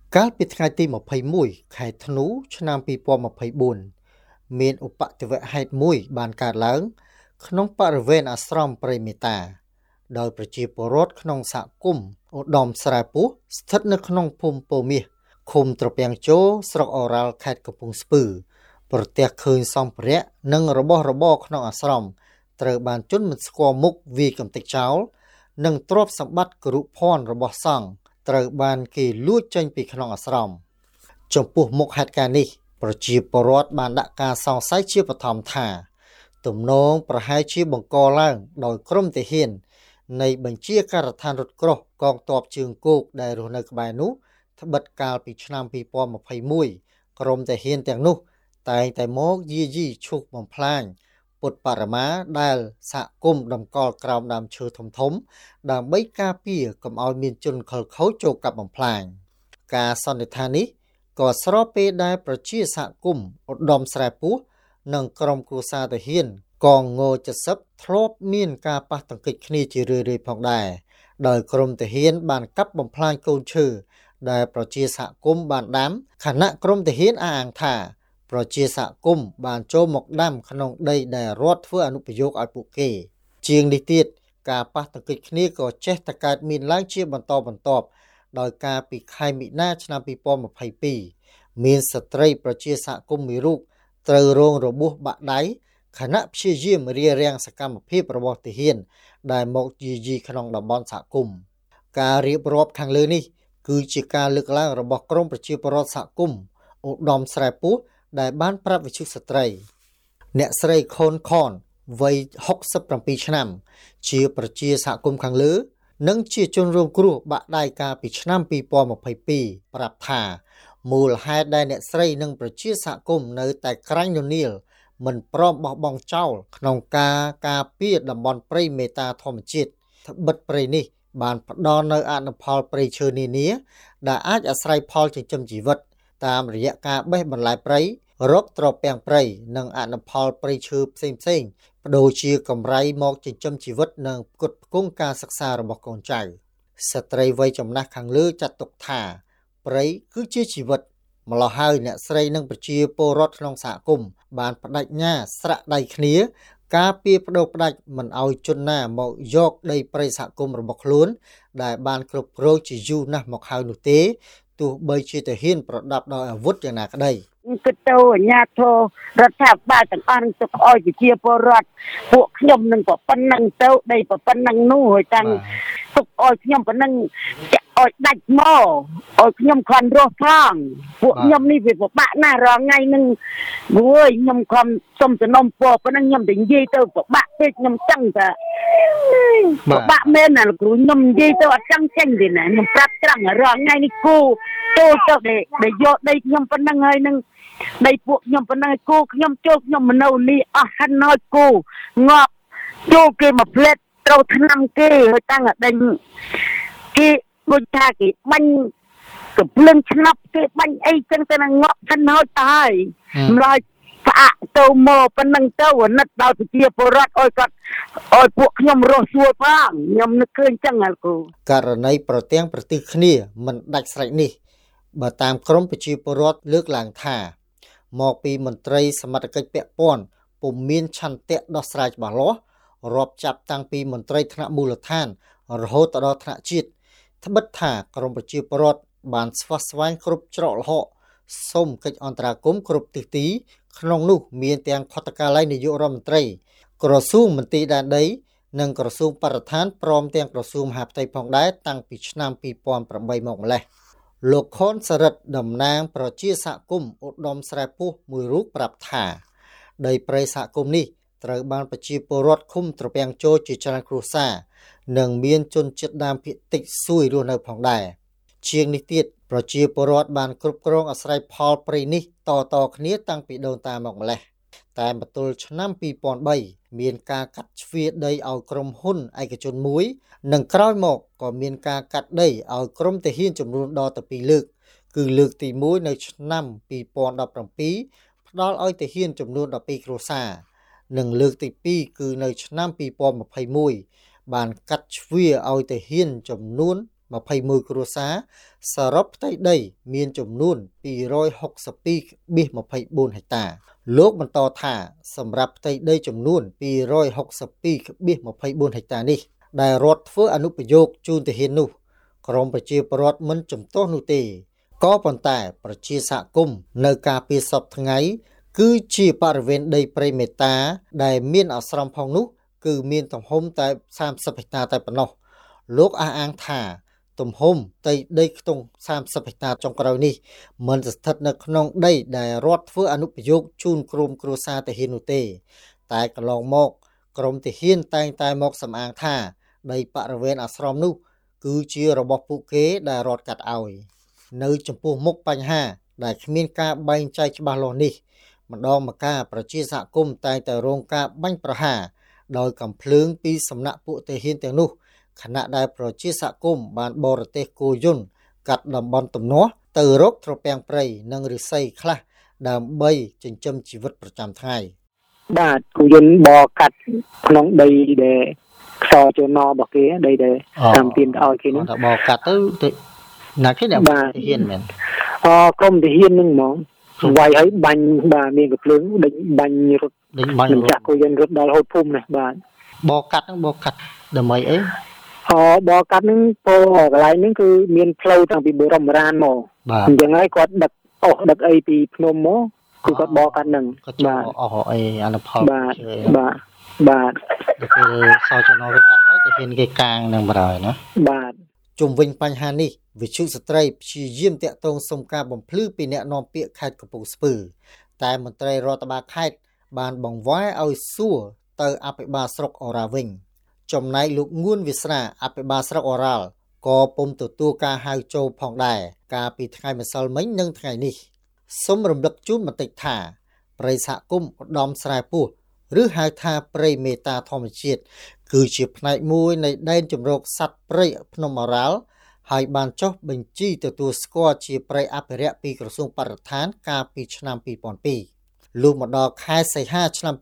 កាលពីថ្ងៃទី21ខែធ្នូឆ្នាំ2024មានឧបទ្ទវហេតុមួយបានកើតឡើងក្នុងបរិវេណអាស្រមព្រៃមេតាដោយប្រជាពលរដ្ឋក្នុងសហគមន៍ឧត្តមស្រែពោះស្ថិតនៅក្នុងភូមិពោមាសឃុំត្រពាំងជោស្រុកអូរ៉ាល់ខេត្តកំពង់ស្ពឺប្រទះឃើញសម្ភារៈនិងរបស់របរក្នុងអាស្រមត្រូវបានជនមិនស្គាល់មុខវាយកំទេចចោលនិងទ្រព្យសម្បត្តិគរុភ័ណ្ឌរបស់សង្ឃត្រូវបានគេលួចចេញពីក្នុងអាស្រមចំពោះមុខហេតុការណ៍នេះប្រជាពលរដ្ឋបានដាក់ការសង្ស័យជាបឋមថាទំនងប្រហែលជាបង្កឡើងដោយក្រុមទាហាននៃបញ្ជាការដ្ឋានរថក្រោះកងទ័ពជើងគោកដែលរស់នៅក្បែរនោះត្បិតកាលពីឆ្នាំ2021ក្រុមទាហានទាំងនោះតែងតែមកយាយីឈូសបំផ្លាញពុទ្ធបរមាដែលសហគមន៍តម្កល់ក្រោមដើមឈើធំៗដើម្បីការពារកុំឲ្យមានជនខិលខូចចូលកាប់បំផ្លាញការសន្និដ្ឋាននេះក៏ស្របពេលដែលប្រជាសហគមន៍ឧត្តមស្រែពោះនិងក្រុមគ្រួសារទាហានកងង70ធ្លាប់មានការប៉ះទង្គិចគ្នាជារឿយៗផងដែរដោយក្រុមទាហានបានកាប់បំផ្លាញកូនឈើដែលប្រជាសហគមន៍បានដាំខណៈក្រុមទាហានអះអាងថាប្រជាសហគមន៍បានចូលមកដាំក្នុងដីដែលរដ្ឋធ្វើអនុប្រយោគឲ្យពួកគេជាងនេះទៀតការប៉ះទង្គិចគ្នាក៏ចេះតែកើតមានឡើងជាបន្តបន្ទាប់ដោយការពីខែមិនិនាឆ្នាំ2022មានស្ត្រីប្រជាសហគមន៍មួយរូបត្រូវរងរបួសបាក់ដៃខណៈព្យាយាមរារាំងសកម្មភាពរបស់ទាហានដែលមកយាយីក្នុងតំបន់សហគមន៍ការរៀបរាប់ខាងលើនេះគឺជាការលើកឡើងរបស់ក្រមប្រជាពលរដ្ឋសហគមន៍ឧត្តមស្រែពោះដែលបានប្រាប់វិទ្យុស្ត្រីអ្នកស្រីខូនខនវ័យ67ឆ្នាំជាប្រជាសហគមន៍ខាងលើនិងជាជនរងគ្រោះបាក់ដៃកាលពីឆ្នាំ2022ប្រាប់ថាមូលហេតុដែលអ្នកស្រីនិងប្រជាសហគមន៍នៅតែក្រាញ់ននាលមិនព្រមបោះបង់ចោលក្នុងការការពារតំបន់ព្រៃមេតាធម្មជាតិត្បិតព្រៃនេះបានផ្ដល់នូវអនុផលព្រៃឈើនានាដែលអាចអាស្រ័យផលចិញ្ចឹមជីវិតតាមរយៈការបេះបន្លែព្រៃរកត្រពាំងព្រៃនិងអនុផលព្រៃឈើផ្សេងៗបដូរជាកម្រៃមកចិញ្ចឹមជីវិតនិងផ្គត់ផ្គង់ការសិក្សារបស់កូនចៅស្ត្រីវ័យចំណាស់ខាងលើចាត់ទុកថាព្រៃគឺជាជីវិតម្ល៉េះហើយអ្នកស្រីនិងប្រជាពលរដ្ឋក្នុងសហគមន៍បានបដិញ្ញាស្រាក់ដៃគ្នាការពារបដូរផ្ដាច់មិនឲ្យជនណាមកយកដីព្រៃសហគមន៍របស់ខ្លួនដែលបានគ្រប់គ្រងជាយូរណាស់មកហើយនោះទេទោះបីជាទាហានប្រដាប់ដោយអាវុធយ៉ាងណាក្តីគិតទៅអាញាធររដ្ឋាភិបាលទាំងអស់នឹងទុកឲ្យប្រជាពលរដ្ឋពួកខ្ញុំនឹងក៏ប៉ុណ្ណឹងទៅដីប៉ុណ្ណឹងនោះហើយតាំងទុកឲ្យខ្ញុំប៉ុណ្ណឹងឲ្យដាច់មកឲ្យខ្ញុំខំរស់ផងពួកខ្ញុំនេះវាពិបាកណាស់រាល់ថ្ងៃនឹងអូយខ្ញុំខំសុំសំណុំពរប៉ុណ្ណឹងខ្ញុំទៅនិយាយទៅពិបាកពេកខ្ញុំចឹងតែពិបាកមែនណាលោកគ្រូខ្ញុំនិយាយទៅអត់ចឹងចេញទេណាខ្ញុំប្រាប់ត្រង់រាល់ថ្ងៃនេះគូចូលទៅដែលយកដីខ្ញុំប៉ុណ្ណឹងហើយនឹងដីពួកខ្ញុំប៉ុណ្ណឹងគូខ្ញុំចូលខ្ញុំមនោលីអស់ហិនហើយគូងាប់ចូលគេមកផ្លែតត្រូវឆ្នាំគេហើយតាំងតែដេញគេដូចថាគេបាញ់កំភ្លើងឆ្នោតគេបាញ់អីចឹងទៅនឹងងាប់ហិនហើយតើហើយម្ល៉េះផ្អាកទៅមកប៉ុណ្ណឹងទៅអាណិតដល់ប្រជាពលរដ្ឋឲ្យគាត់ឲ្យពួកខ្ញុំរស់ស្រួលផងខ្ញុំនឹកឃើញចឹងហ៎គូករណីប្រទាំងប្រទិសគ្នាមិនដាច់ស្រេចនេះបើតាមក្រមប្រជាពលរដ្ឋលើកឡើងថាមកពីមន្ត្រីសមត្ថកិច្ចពាក់ព័ន្ធពុំមានឆន្ទៈដោះស្រាយច្បាស់លាស់រាប់ចាប់តាំងពីមន្ត្រីថ្នាក់មូលដ្ឋានរហូតដល់ថ្នាក់ជាតិត្បិតថាក្រមប្រជាពលរដ្ឋបានស្វះស្វែងគ្រប់ច្រកល្ហកសូមកិច្ចអន្តរាគមន៍គ្រប់ទិសទីក្នុងនោះមានទាំងខុទ្ទកាល័យនាយករដ្ឋមន្ត្រីក្រសួងមន្ទីរដែនដីនិងក្រសួងបរិស្ថានព្រមទាំងក្រសួងមហាផ្ទៃផងដែរតាំងពីឆ្នាំ2008មកម្លេះលោកខុនសរិទ្ធតំណាងប្រជាសហគមន៍ឧត្តមស្រែពោះមួយរូបប្រាប់ថាដីព្រៃសហគមន៍នេះត្រូវបានប្រជាពលរដ្ឋឃុំត្រពាំងជោជាច្រើនគ្រួសារនិងមានជនជាតិដើមភាគតិចសួយរស់នៅផងដែរជាងនេះទៀតប្រជាពលរដ្ឋបានគ្រប់គ្រងអាស្រ័យផលព្រៃនេះតគ្នាតាំងពីដូនតាមកម្លេះតែមកទល់ឆ្នាំ2003មានការកាត់ជ្រៀតដីឲ្យក្រុមហ៊ុនឯកជនមួយនិងក្រោយមកក៏មានការកាត់ដីឲ្យក្រុមទាហានចំនួនដល់ទៅ2លើកគឺលើកទី1នៅឆ្នាំ2017ផ្ដល់ឲ្យទាហានចំនួន12គ្រួសារនិងលើកទី2គឺនៅឆ្នាំ2021បានកាត់ជ្រៀតឲ្យទាហានចំនួន 21គ្រួសារសរុបផ្ទៃដីមានចំនួន262.24ហិកតា លោកបន្តថាសម្រាប់ផ្ទៃដីចំនួន262.24ហិកតានេះដែលរដ្ឋធ្វើអនុប្រយោគជូនទាហាននោះក្រមប្រជាពលរដ្ឋមិនជំទាស់នោះទេក៏ប៉ុន្តែប្រជាសហគមន៍នៅការពីសពថ្ងៃគឺជាបរិវេណដីព្រៃមេតាដែលមានអាស្រមផងនោះគឺមានទំហំតែ30ហិកតាតែប៉ុណ្ណោះលោកអះអាងថាទំហំផ្ទៃដីខ្ទង់30ហិកតាចុងក្រោយនេះមិនស្ថិតនៅក្នុងដីដែលរដ្ឋធ្វើអនុប្រយោគជូនក្រុមគ្រួសារទាហាននោះទេតែកន្លងមកក្រមទាហានតែងតែមកសម្អាងថាដីបរិវេណអាស្រមនោះគឺជារបស់ពួកគេដែលរដ្ឋកាត់ឲ្យនៅចំពោះមុខបញ្ហាដែលគ្មានការបែងចែកច្បាស់លាស់នេះម្ដងម្កាលប្រជាសហគមន៍តែងតែរងការបាញ់ប្រហារដោយកំភ្លើងពីសំណាក់ពួកទាហានទាំងនោះខណៈដែលប្រជាសហគមន៍បានបរទេសគោយន្តកាត់តំបន់ទំនាស់ទៅរកត្រពាំងព្រៃនិងឫស្សីខ្លះដើម្បីចិញ្ចឹមជីវិតប្រចាំថ្ងៃបាទគោយន្តបរកាត់ក្នុងដីដែលខ្សោជនរបស់គេដីដែលតាមទានឲ្យគេនោះបរកាត់ទៅណាគេអ្នកទាហានមែនក្រុមទាហានហ្នឹងហ្មងវាយឲ្យបាញ់បាទមានកំភ្លើងដេញបាញ់រត់ចាក់គោយន្តរត់ដល់ហូតភូមិនេះបាទបរកាត់ដើម្បីអីបរកាត់ហ្នឹងពោកន្លែងហ្នឹងគឺមានផ្លូវតាំងពីបុរមរានមកអញ្ចឹងហើយគាត់ដឹកអីពីភ្នំមកគឺគាត់បរកាត់ហ្នឹងបាទអីអនុផលបាទគឺសោចនរកាត់ឲ្យទៅហ៊ានគេកាងនឹងបរហើយណាបាទជុំវិញបញ្ហានេះវិទ្យុស្ត្រីព្យាយាមតាក់ទងសុំការបំភ្លឺពីអ្នកនាំពាក្យខេត្តកំពង់ស្ពឺតែមន្ត្រីរដ្ឋបាលខេត្តបានបង្វែរឲ្យសួរទៅអភិបាលស្រុកអូរ៉ាវិញចំណែកលោកងួនវាសនាអភិបាលស្រុកអូរ៉ាល់ក៏ពុំទទួលការហៅចូលផងដែរកាលពីថ្ងៃម្សិលមិញនិងថ្ងៃនេះសូមរំលឹកជូនបន្តិចថាព្រៃសហគមន៍ឧត្តមស្រែពោះឬហៅថាព្រៃមេតាធម្មជាតិគឺជាផ្នែកមួយនៃដែនជម្រកសត្វព្រៃភ្នំអូរ៉ាល់ហើយបានចុះបញ្ជីទទួលស្គាល់ជាព្រៃអភិរក្សពីក្រសួងបរិស្ថានកាលពីឆ្នាំ2002លុះមកដល់ខែសីហាឆ្នាំ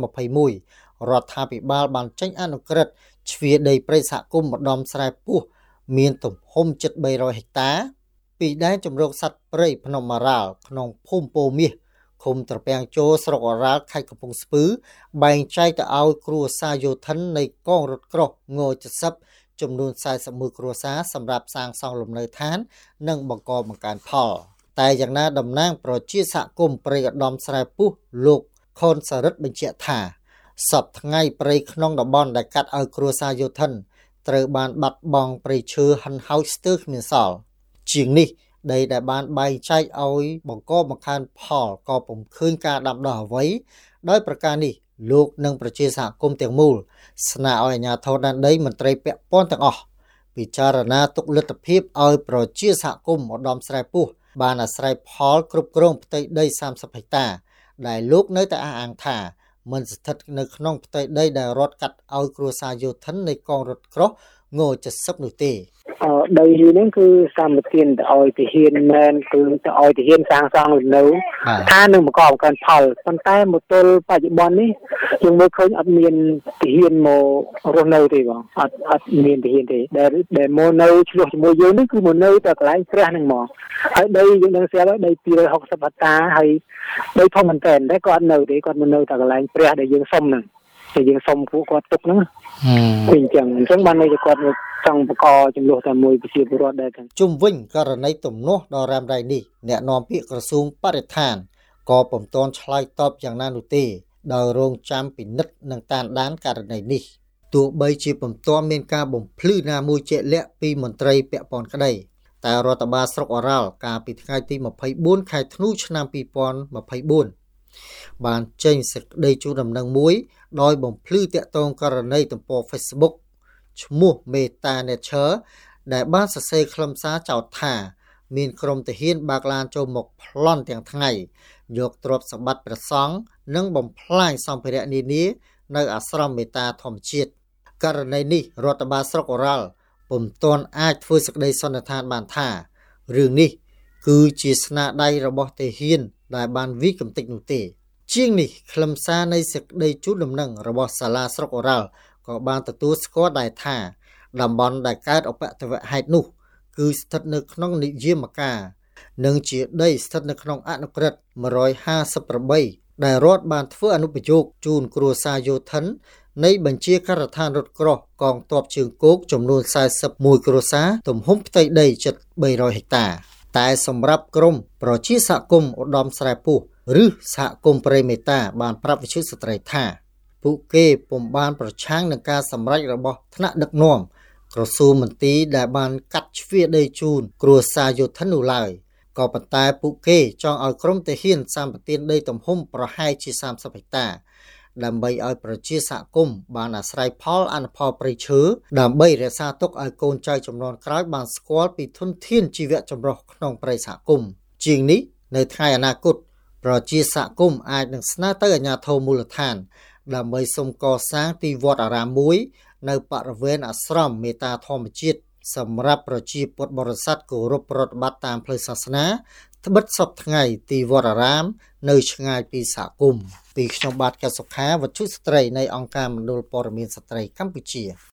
2021រដ្ឋាភិបាលបានចេញអនុក្រឹត្យជ្រៀតដីព្រៃសហគមន៍ម្ដុំស្រែពោះមានទំហំជិត300ហិកតាពីដែនជម្រកសត្វព្រៃភ្នំអូរ៉ាល់ក្នុងភូមិពោមាសឃុំត្រពាំងជោស្រុកអូរ៉ាល់ខេត្តកំពង់ស្ពឺបែងចែកទៅឲ្យគ្រួសារយោធិននៃកងរថក្រោះង70ចំនួន41គ្រួសារសម្រាប់សាងសង់លំនៅឋាននិងបង្កបង្កើនផលតែយ៉ាងណាតំណាងប្រជាសហគមន៍ព្រៃឧត្តមស្រែពោះលោកខុនសារិទ្ធបញ្ជាក់ថាសពថ្ងៃព្រៃក្នុងតំបន់ដែលកាត់ឲ្យគ្រួសារយោធិនត្រូវបានបាត់បង់ព្រៃឈើហិនហោចស្ទើរគ្មានសល់ជាងនេះដីដែលបានបែងចែកឲ្យបង្កបង្កើនផលក៏ពុំឃើញការដាំដុះអ្វីដោយប្រការនេះលោកនិងប្រជាសហគមន៍ទាំងមូលស្នើឲ្យអាជ្ញាធរដែនដីមន្ត្រីពាក់ព័ន្ធទាំងអស់ពិចារណាទុកលទ្ធភាពឲ្យប្រជាសហគមន៍ឧត្តមស្រែពោះបានអាស្រ័យផលគ្រប់គ្រងផ្ទៃដី30ហិកតាដែលលោកនៅតែអះអាងថាមិនស្ថិតនៅក្នុងផ្ទៃដីដែលរដ្ឋកាត់ឲ្យគ្រួសារយោធិននៃកងរថក្រោះង70នោះទេដីនេះគឺសម្បទានទៅឲ្យទាហានមែនគឺទៅឲ្យទាហានសាងសង់នៅថានឹងបង្កបង្កើនផលប៉ុន្តែមកទល់បច្ចុប្បន្ននេះយើងមើលឃើញអត់មានទាហានមករស់នៅទេបងអត់មានទាហានទេដែលមកនៅឆ្លោះជាមួយយើងនេះគឺមកនៅតែកន្លែងព្រះហ្នឹងមកហើយដីយើងដឹងស្រាប់ហើយដី260ហិកតាហើយដីធំមែនតើតែគាត់នៅទេគាត់មកនៅតែកន្លែងព្រះដែលយើងសុំហ្នឹងតែយើងសុំពួកគាត់ទុកហ្នឹងអញ្ចឹងបានន័យថាគាត់ចង់បង្កចំនួនតែមួយប្រជាពលរដ្ឋដែរជុំវិញករណីទំនាស់ដ៏រ៉ាំរ៉ៃនេះអ្នកនាំពាក្យក្រសួងបរិស្ថានក៏ពុំទាន់ឆ្លើយតបយ៉ាងណានោះទេដោយរងចាំពិនិត្យនិងតាមដានករណីនេះទោះបីជាពុំទាន់មានការបំភ្លឺណាមួយជាក់លាក់ពីមន្ត្រីពាក់ព័ន្ធក្តីតែរដ្ឋបាលស្រុកអូរ៉ាល់កាលពីថ្ងៃទី24ខែធ្នូឆ្នាំ2024បានចេញសេចក្តីជូនដំណឹងមួយដោយបំភ្លឺតាក់ទងករណីទំព័រ Facebook ឈ្មោះ Meta Nature ដែលបានសរសេរខ្លឹមសារចោទថាមានក្រុមទាហានបើកឡានចូលមកប្លន់ទាំងថ្ងៃយកទ្រព្យសម្បត្តិព្រះសង្ឃនិងបំផ្លាញសម្ភារៈនានានៅអាស្រមមេតាធម្មជាតិករណីនេះរដ្ឋបាលស្រុកអូរ៉ាល់ពុំទាន់អាចធ្វើសេចក្តីសន្និដ្ឋានបានថារឿងនេះគឺជាស្នាដៃរបស់ទាហានដែលបានវិកំតិចនោះទេជាងនេះខ្លឹមសារនៃសេចក្តីជូនដំណឹងរបស់សាលាស្រុកអូរ៉ាល់ក៏បានទទួលស្គាល់ដែរថាតំបន់ដែលកើតឧបទ្ទវហេតុនោះគឺស្ថិតនៅក្នុងនិយមការនិងជាដីស្ថិតនៅក្នុងអនុក្រឹត្យ158ដែលរដ្ឋបានធ្វើអនុប្រយោគជូនគ្រួសារយោធិននៃបញ្ជាការដ្ឋានរថក្រោះកងទ័ពជើងគោកចំនួន41គ្រួសារទំហំផ្ទៃដីជិត300ហិកតា តែសម្រាប់ក្រុមប្រជាសហគមន៍ឧត្តមស្រែពោះឬសហគមន៍ព្រៃមេតាបានប្រាប់វិទ្យុស្ត្រីថាពួកគេពុំបានប្រឆាំងនឹងការសម្រេចរបស់ថ្នាក់ដឹកនាំក្រសួងមន្ទីរដែលបានកាត់ជ្រឿដីជូនគ្រួសារយោធិននោះឡើយក៏ប៉ុន្តែពួកគេចង់ឲ្យក្រុមទាហានសម្បទានដីទំហំប្រហែលជា30ហិកតាដើម្បីឲ្យប្រជាសហគមន៍បានអាស្រ័យផលអនុផលព្រៃឈើដើម្បីរក្សាទុកឲ្យកូនចៅជំនាន់ក្រោយបានស្គាល់ពីធនធានជីវៈចម្រុះក្នុងព្រៃសហគមន៍ជាងនេះនៅថ្ងៃអនាគតប្រជាសហគមន៍អាចនឹងស្នើទៅអាជ្ញាធរមូលដ្ឋានដើម្បីសុំកសាងទីវត្តអារាមមួយនៅបរិវេណអាស្រមមេត្តាធម្មជាតិសម្រាប់ប្រជាពុទ្ធបរិស័ទគោរពប្រតិបត្តិតាមផ្លូវសាសនាត្បិតសពថ្ងៃទីវត្តអារាមនៅឆ្ងាយពីសហគមន៍ពីខ្ញុំបាទកសុខាវត្ថុស្ត្រីនៃអង្គការមណ្ឌលព័ត៌មានស្ត្រីកម្ពុជា